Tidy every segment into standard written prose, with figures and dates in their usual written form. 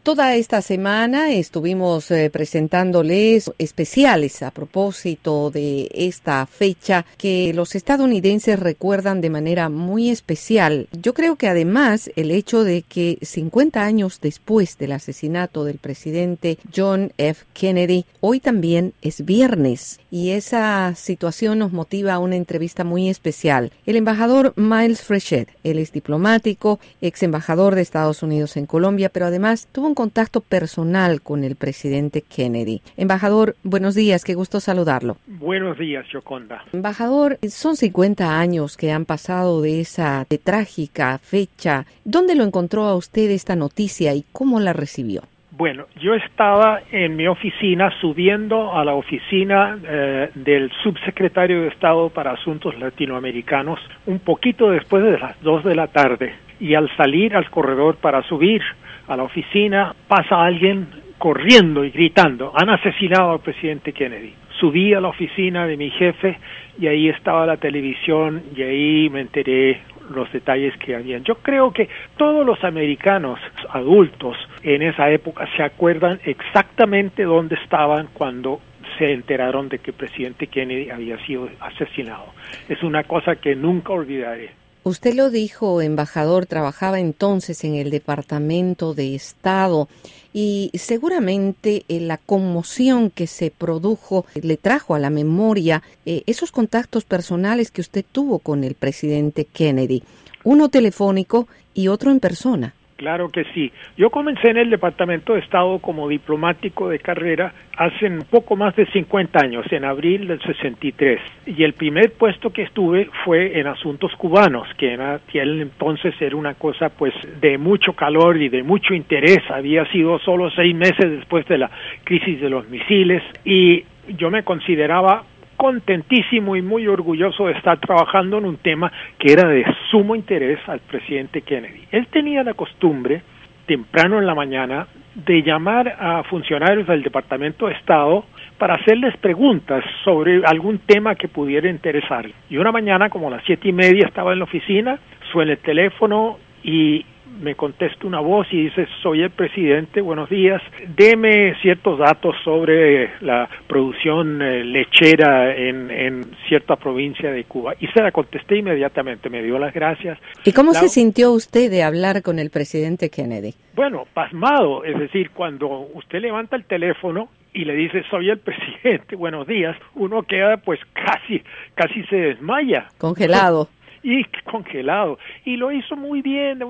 Toda esta semana estuvimos presentándoles especiales a propósito de esta fecha que los estadounidenses recuerdan de manera muy especial. Yo creo que además el hecho de que 50 años después del asesinato del presidente John F. Kennedy, hoy también es viernes y esa situación nos motiva a una entrevista muy especial. El embajador Miles Frechette, él es diplomático, ex embajador de Estados Unidos en Colombia, pero además tuvo un contacto personal con el presidente Kennedy. Embajador, buenos días, qué gusto saludarlo. Buenos días, Yoconda. Embajador, son 50 años que han pasado de esa trágica fecha. ¿Dónde lo encontró a usted esta noticia y cómo la recibió? Bueno, yo estaba en mi oficina subiendo a la oficina del subsecretario de Estado para Asuntos Latinoamericanos un poquito después de las 2 de la tarde. Y al salir al corredor para subir a la oficina, pasa alguien corriendo y gritando: han asesinado al presidente Kennedy. Subí a la oficina de mi jefe y ahí estaba la televisión y ahí me enteré los detalles que habían. Yo creo que todos los americanos adultos en esa época se acuerdan exactamente dónde estaban cuando se enteraron de que el presidente Kennedy había sido asesinado. Es una cosa que nunca olvidaré. Usted lo dijo, embajador, trabajaba entonces en el Departamento de Estado y seguramente la conmoción que se produjo le trajo a la memoria esos contactos personales que usted tuvo con el presidente Kennedy, uno telefónico y otro en persona. Claro que sí. Yo comencé en el Departamento de Estado como diplomático de carrera hace un poco más de 50 años, en abril del 63. Y el primer puesto que estuve fue en asuntos cubanos, que entonces era una cosa pues de mucho calor y de mucho interés. Había sido solo 6 meses después de la crisis de los misiles y yo me consideraba contentísimo y muy orgulloso de estar trabajando en un tema que era de sumo interés al presidente Kennedy. Él tenía la costumbre, temprano en la mañana, de llamar a funcionarios del Departamento de Estado para hacerles preguntas sobre algún tema que pudiera interesarle. Y una mañana, como a las 7:30, estaba en la oficina, suena el teléfono y me contesta una voz y dice: soy el presidente, buenos días, deme ciertos datos sobre la producción lechera en cierta provincia de Cuba. Y se la contesté inmediatamente, me dio las gracias. ¿Y cómo se sintió usted de hablar con el presidente Kennedy? Bueno, pasmado, es decir, cuando usted levanta el teléfono y le dice: soy el presidente, buenos días, uno queda pues casi se desmaya. Congelado. Y congelado, y lo hizo muy bien,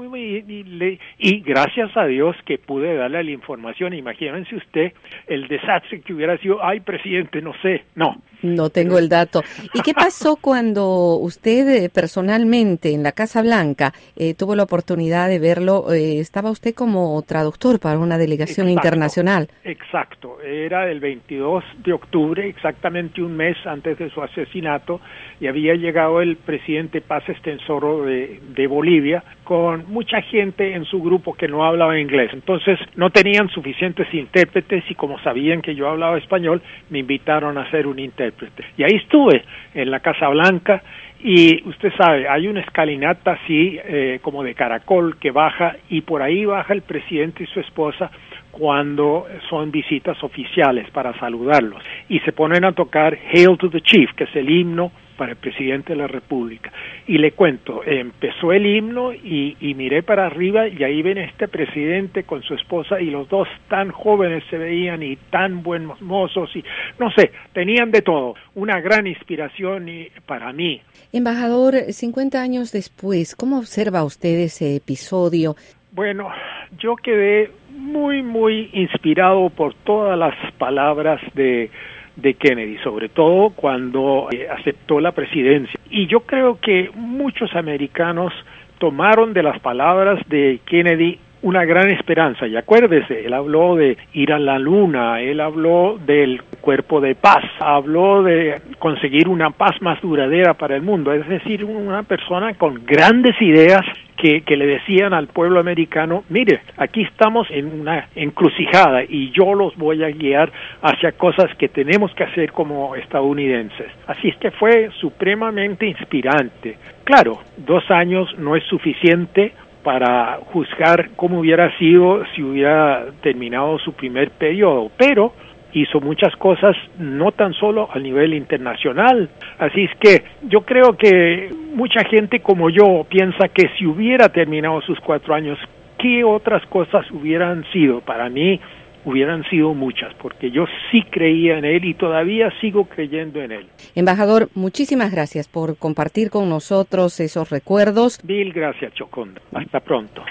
y gracias a Dios que pude darle la información. Imagínense usted el desastre que hubiera sido: ay, presidente, no sé, no tengo el dato. ¿Y qué pasó cuando usted personalmente en la Casa Blanca tuvo la oportunidad de verlo? Estaba usted como traductor para una delegación internacional. Exacto, era el 22 de octubre, exactamente un mes antes de su asesinato, y había llegado el presidente Paz Estenssoro de Bolivia con mucha gente en su grupo que no hablaba inglés. Entonces no tenían suficientes intérpretes y como sabían que yo hablaba español, me invitaron a ser un intérprete. Y ahí estuve en la Casa Blanca y usted sabe, hay una escalinata así como de caracol que baja y por ahí baja el presidente y su esposa cuando son visitas oficiales para saludarlos y se ponen a tocar Hail to the Chief, que es el himno para el presidente de la República. Y le cuento, empezó el himno y miré para arriba y ahí ven este presidente con su esposa y los dos tan jóvenes se veían y tan buenos mozos y no sé, tenían de todo. Una gran inspiración para mí. Embajador, 50 años después, ¿cómo observa usted ese episodio? Bueno, yo quedé muy inspirado por todas las palabras de Kennedy, sobre todo cuando aceptó la presidencia. Y yo creo que muchos americanos tomaron de las palabras de Kennedy una gran esperanza. Y acuérdese, él habló de ir a la luna, él habló del cuerpo de paz, habló de conseguir una paz más duradera para el mundo. Es decir, una persona con grandes ideas que le decían al pueblo americano: mire, aquí estamos en una encrucijada y yo los voy a guiar hacia cosas que tenemos que hacer como estadounidenses. Así es que fue supremamente inspirante. Claro, 2 años no es suficiente para juzgar cómo hubiera sido si hubiera terminado su primer periodo, pero hizo muchas cosas no tan solo a nivel internacional. Así es que yo creo que mucha gente como yo piensa que si hubiera terminado sus 4 años, ¿qué otras cosas hubieran sido? Para mí hubieran sido muchas, porque yo sí creía en él y todavía sigo creyendo en él. Embajador, muchísimas gracias por compartir con nosotros esos recuerdos. Mil gracias, Choconda. Hasta pronto.